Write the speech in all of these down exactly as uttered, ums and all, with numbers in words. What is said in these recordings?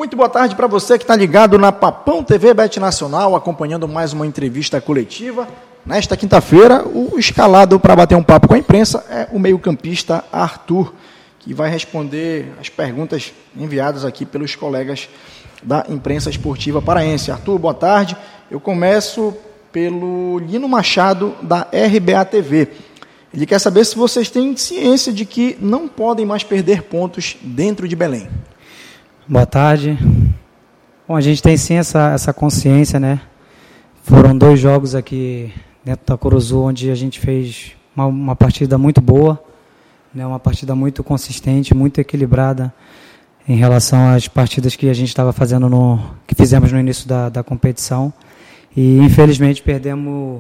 Muito boa tarde para você que está ligado na Papão T V Bet Nacional, acompanhando mais uma entrevista coletiva. Nesta quinta-feira, o escalado para bater um papo com a imprensa é o meio-campista Arthur, que vai responder as perguntas enviadas aqui pelos colegas da imprensa esportiva paraense. Arthur, boa tarde. Eu começo pelo Lino Machado, da R B A T V. Ele quer saber se vocês têm ciência de que não podem mais perder pontos dentro de Belém. Boa tarde. Bom, a gente tem sim essa, essa consciência, né? Foram dois jogos aqui dentro da Curuzu, onde a gente fez uma, uma partida muito boa, né? Uma partida muito consistente, muito equilibrada em relação às partidas que a gente estava fazendo, no, que fizemos no início da, da competição. E infelizmente perdemos,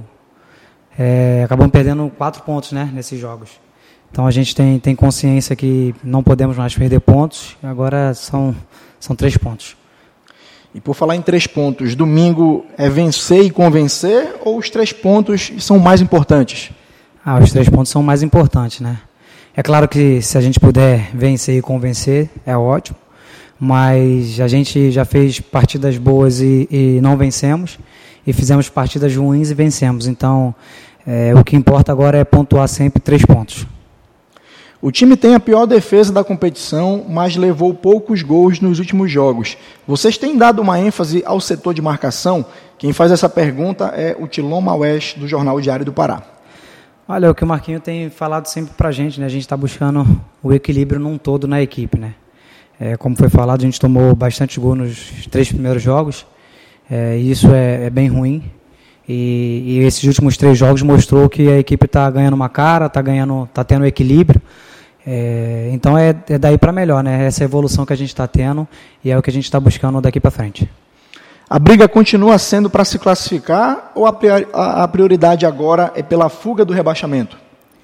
é, acabamos perdendo quatro pontos, né, nesses jogos. Então a gente tem, tem consciência que não podemos mais perder pontos, agora são, são três pontos. E por falar em três pontos, domingo é vencer e convencer ou os três pontos são mais importantes? Ah, os três pontos são mais importantes, né? É claro que se a gente puder vencer e convencer, é ótimo, mas a gente já fez partidas boas e, e não vencemos, e fizemos partidas ruins e vencemos, então é, o que importa agora é pontuar sempre três pontos. O time tem a pior defesa da competição, mas levou poucos gols nos últimos jogos. Vocês têm dado uma ênfase ao setor de marcação? Quem faz essa pergunta é o Tilon Maués, do Jornal Diário do Pará. Olha, o que o Marquinho tem falado sempre pra gente, né? A gente está buscando o equilíbrio num todo na equipe, né? É, como foi falado, a gente tomou bastante gol nos três primeiros jogos, é, e isso é, é bem ruim. E, e esses últimos três jogos mostrou que a equipe está ganhando uma cara, está ganhando, tá tendo equilíbrio. É, então é, é daí para melhor, né? Essa evolução que a gente está tendo e é o que a gente está buscando daqui para frente. A briga continua sendo para se classificar ou a prioridade agora é pela fuga do rebaixamento?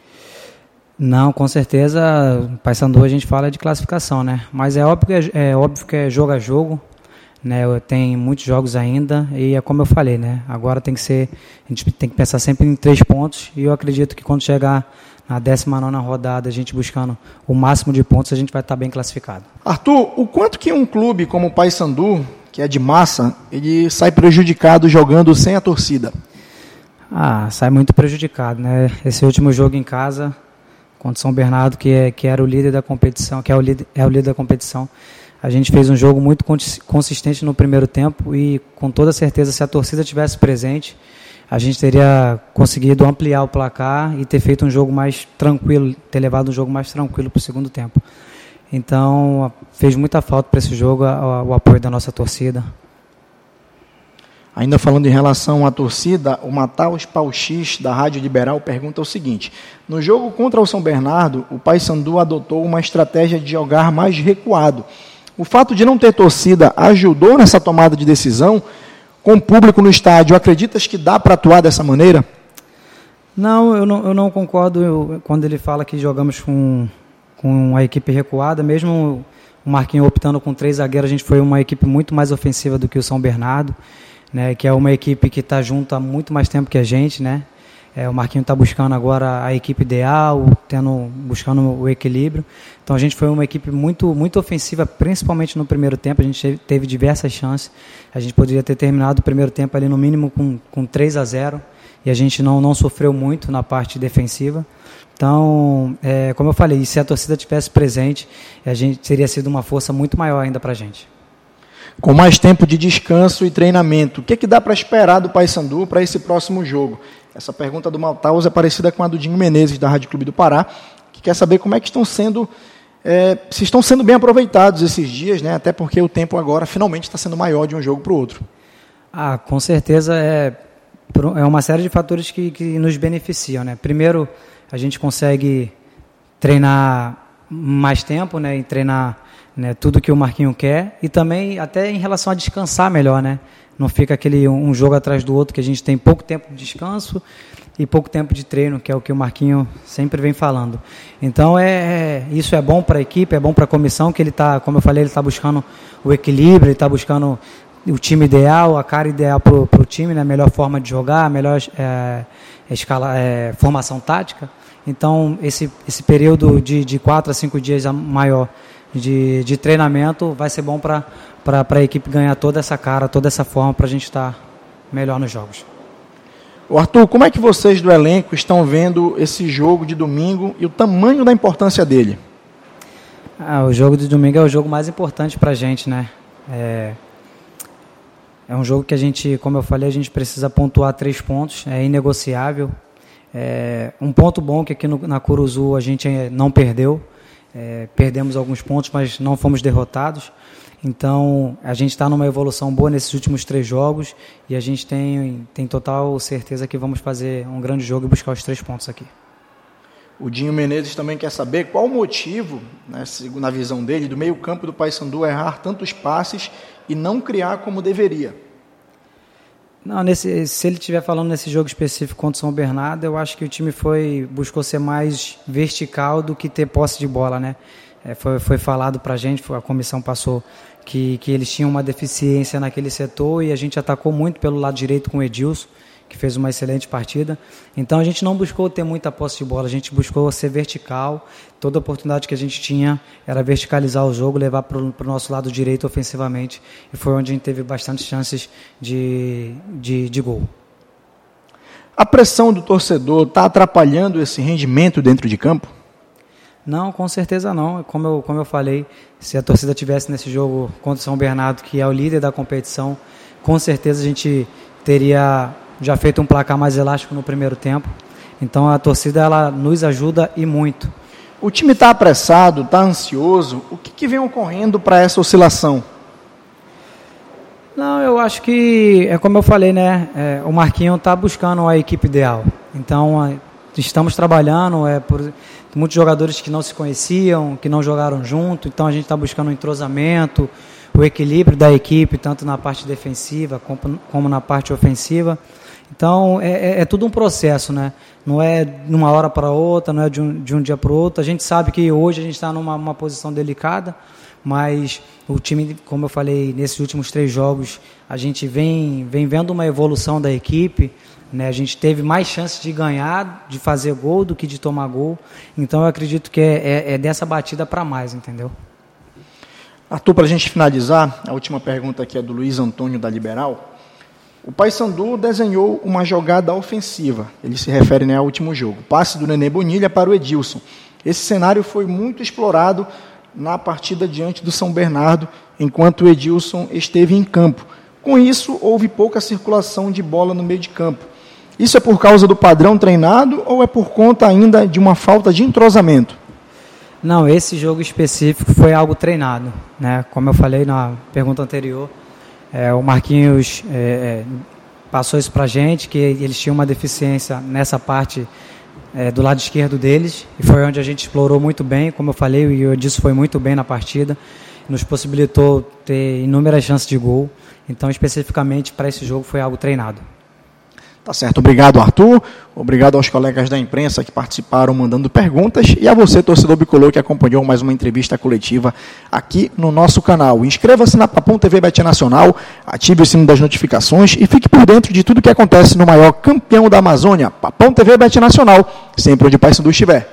Não, com certeza, Paysandu a gente fala de classificação, né? Mas é óbvio que é, é, óbvio que é jogo a jogo, né? Tem muitos jogos ainda e é como eu falei, né? Agora tem que ser, a gente tem que pensar sempre em três pontos e eu acredito que quando chegar na décima nona rodada, a gente buscando o máximo de pontos, a gente vai estar bem classificado. Arthur, o quanto que um clube como o Paysandu, que é de massa, ele sai prejudicado jogando sem a torcida? Ah, sai muito prejudicado, né? Esse último jogo em casa, contra o São Bernardo, que, é, que era o líder da competição, que é o líder, é o líder da competição, a gente fez um jogo muito consistente no primeiro tempo e com toda certeza, se a torcida tivesse presente, a gente teria conseguido ampliar o placar e ter feito um jogo mais tranquilo, ter levado um jogo mais tranquilo para o segundo tempo. Então, fez muita falta para esse jogo o, o apoio da nossa torcida. Ainda falando em relação à torcida, o Mataus Pauxix, da Rádio Liberal, pergunta o seguinte: no jogo contra o São Bernardo, o Paysandu adotou uma estratégia de jogar mais recuado. O fato de não ter torcida ajudou nessa tomada de decisão? Com o público no estádio, acreditas que dá para atuar dessa maneira? Não, eu não, eu não concordo eu, quando ele fala que jogamos com, com a equipe recuada. Mesmo o Marquinhos optando com três zagueiros, a gente foi uma equipe muito mais ofensiva do que o São Bernardo, né, que é uma equipe que está junto há muito mais tempo que a gente, né? É, o Marquinhos está buscando agora a equipe ideal, tendo, buscando o equilíbrio. Então a gente foi uma equipe muito, muito ofensiva, principalmente no primeiro tempo. A gente teve diversas chances. A gente poderia ter terminado o primeiro tempo ali no mínimo com, com três a zero e a gente não, não sofreu muito na parte defensiva. Então, é, como eu falei, se a torcida tivesse presente, a gente teria sido uma força muito maior ainda para a gente. Com mais tempo de descanso e treinamento, o que, que dá para esperar do Paysandu para esse próximo jogo? Essa pergunta do Mataus é parecida com a do Dinho Menezes, da Rádio Clube do Pará, que quer saber como é que estão sendo, é, se estão sendo bem aproveitados esses dias, né? Até porque o tempo agora finalmente está sendo maior de um jogo para o outro. Ah, com certeza é, é uma série de fatores que, que nos beneficiam, né? Primeiro, a gente consegue treinar mais tempo, né? E treinar, né, tudo que o Marquinho quer e também até em relação a descansar melhor, né? Não fica aquele um jogo atrás do outro que a gente tem pouco tempo de descanso e pouco tempo de treino, que é o que o Marquinho sempre vem falando. Então, é, é isso é bom para a equipe, é bom para a comissão, que ele está, como eu falei, ele está buscando o equilíbrio, ele está buscando o time ideal, a cara ideal para o time, né? A melhor forma de jogar, a melhor é, escala, é, formação tática. Então, esse, esse período de, de quatro a cinco dias maior de, de treinamento vai ser bom para para a equipe ganhar toda essa cara, toda essa forma para a gente estar melhor nos jogos. O Arthur, como é que vocês do elenco estão vendo esse jogo de domingo e o tamanho da importância dele? Ah, o jogo de domingo é o jogo mais importante para a gente, né? É, é um jogo que a gente, como eu falei, a gente precisa pontuar três pontos, é inegociável. É, um ponto bom que aqui no, na Curuzu a gente não perdeu, é, perdemos alguns pontos, mas não fomos derrotados. Então, a gente está numa evolução boa nesses últimos três jogos e a gente tem, tem total certeza que vamos fazer um grande jogo e buscar os três pontos aqui. O Dinho Menezes também quer saber qual o motivo, né, na visão dele, do meio-campo do Paysandu errar tantos passes e não criar como deveria. Não, nesse, se ele estiver falando nesse jogo específico contra o São Bernardo, eu acho que o time foi, buscou ser mais vertical do que ter posse de bola, né? É, foi, foi falado para a gente, a comissão passou que, que eles tinham uma deficiência naquele setor e a gente atacou muito pelo lado direito com o Edilson, que fez uma excelente partida. Então a gente não buscou ter muita posse de bola, a gente buscou ser vertical. Toda oportunidade que a gente tinha era verticalizar o jogo, levar para o nosso lado direito ofensivamente, e foi onde a gente teve bastante chances de, de, de gol. A pressão do torcedor está atrapalhando esse rendimento dentro de campo? Não, com certeza não. Como eu, como eu falei, se a torcida tivesse nesse jogo contra o São Bernardo, que é o líder da competição, com certeza a gente teria já feito um placar mais elástico no primeiro tempo. Então a torcida ela nos ajuda e muito. O time está apressado, está ansioso. O que, que vem ocorrendo para essa oscilação? Não, eu acho que, é como eu falei, né? É, o Marquinhos está buscando a equipe ideal. Então, é, estamos trabalhando, é, por muitos jogadores que não se conheciam, que não jogaram junto. Então, a gente está buscando o entrosamento, o equilíbrio da equipe, tanto na parte defensiva como, como na parte ofensiva. Então, é, é, é tudo um processo, né? Não é de uma hora para outra, não é de um, de um dia para o outro. A gente sabe que hoje a gente está numa uma posição delicada, mas o time, como eu falei, nesses últimos três jogos, a gente vem, vem vendo uma evolução da equipe, né? A gente teve mais chances de ganhar, de fazer gol, do que de tomar gol. Então, eu acredito que é, é, é dessa batida para mais, entendeu? Arthur, para a gente finalizar, a última pergunta aqui é do Luiz Antônio, da Liberal. O Paysandu desenhou uma jogada ofensiva, ele se refere, né, ao último jogo, passe do Nenê Bonilha para o Edilson. Esse cenário foi muito explorado na partida diante do São Bernardo, enquanto o Edilson esteve em campo. Com isso, houve pouca circulação de bola no meio de campo. Isso é por causa do padrão treinado ou é por conta ainda de uma falta de entrosamento? Não, esse jogo específico foi algo treinado, né? Como eu falei na pergunta anterior, É, o Marquinhos é, é, passou isso para a gente, que eles tinham uma deficiência nessa parte é, do lado esquerdo deles, e foi onde a gente explorou muito bem, como eu falei, e o Edilson foi muito bem na partida, nos possibilitou ter inúmeras chances de gol. Então, especificamente para esse jogo, foi algo treinado. Tá certo, obrigado, Arthur, obrigado aos colegas da imprensa que participaram mandando perguntas e a você, torcedor bicolor, que acompanhou mais uma entrevista coletiva aqui no nosso canal. Inscreva-se na Papão T V Bet Nacional, ative o sino das notificações e fique por dentro de tudo que acontece no maior campeão da Amazônia, Papão T V Bet Nacional, sempre onde o Paysandu estiver.